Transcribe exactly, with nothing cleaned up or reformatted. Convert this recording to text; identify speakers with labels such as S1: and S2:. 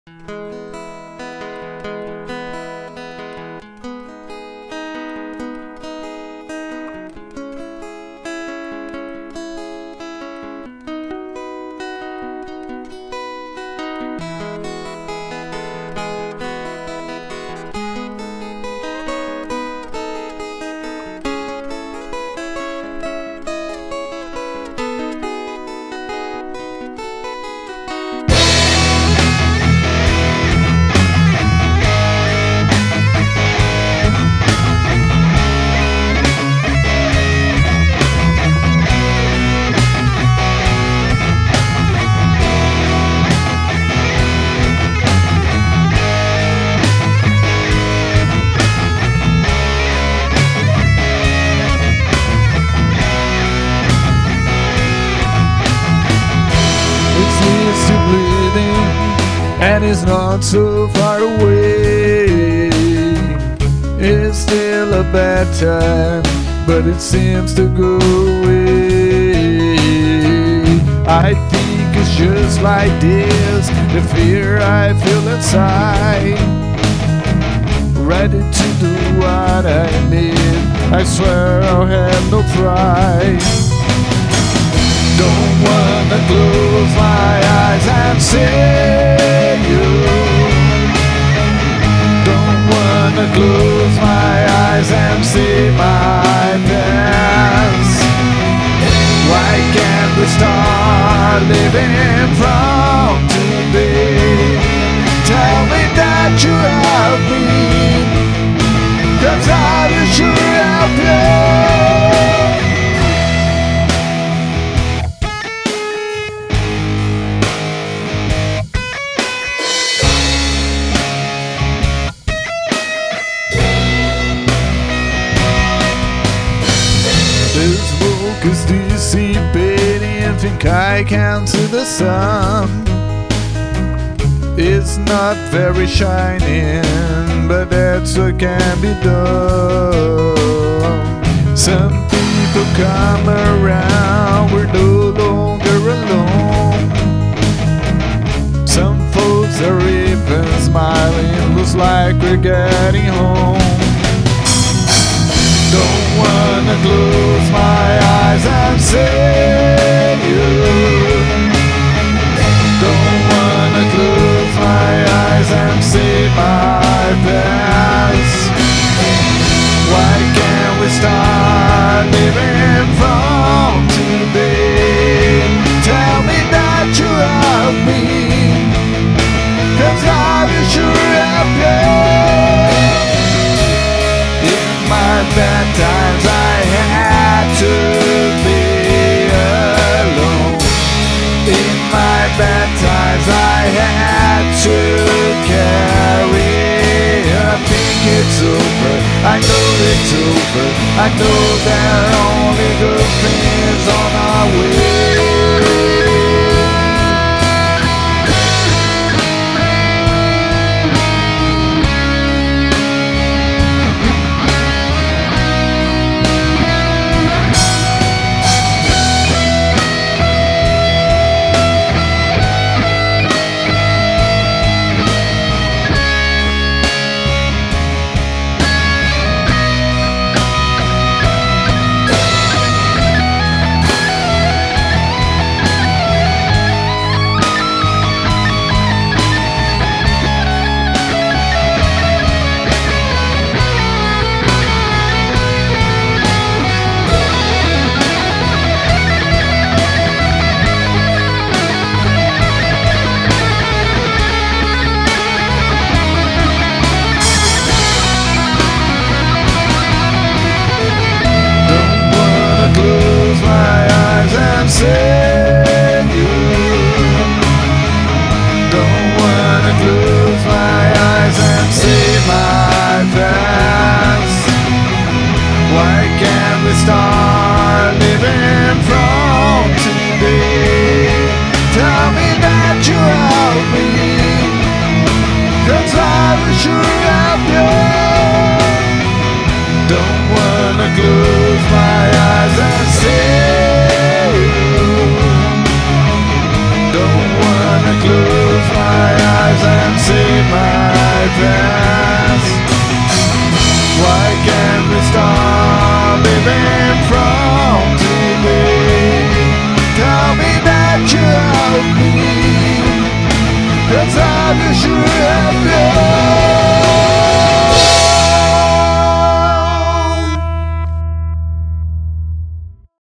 S1: And it's not so far away. It's still a bad time, but it seems to go away. I think it's just like this, the fear I feel inside, ready to do what I need. I swear I'll have no pride. Don't wanna close my eyes and see you. Don't wanna close my eyes and see my past. Why can't we start living from today? Tell me that you help me, 'cause I will sure help you. The smoke is dissipating, think I can see the sun. It's not very shining, but that's what can be done. Some people come around, we're no longer alone. Some folks are even smiling, looks like we're getting home. Don't wanna close my eyes and see you. Don't wanna close my eyes and see my past. Why can't we start living from today? Tell me that you help me, 'cause I will sure help you. Bad times I had to be alone. In my bad times I had to carry. I think it's over, I know it's over. I know there are only good things on our way. Don't wanna close my eyes and see my past. Why can't we start living from today? Tell me that you help me, 'cause I will sure help you. Don't wanna close my eyes and see you. Don't wanna close my eyes and you should have known.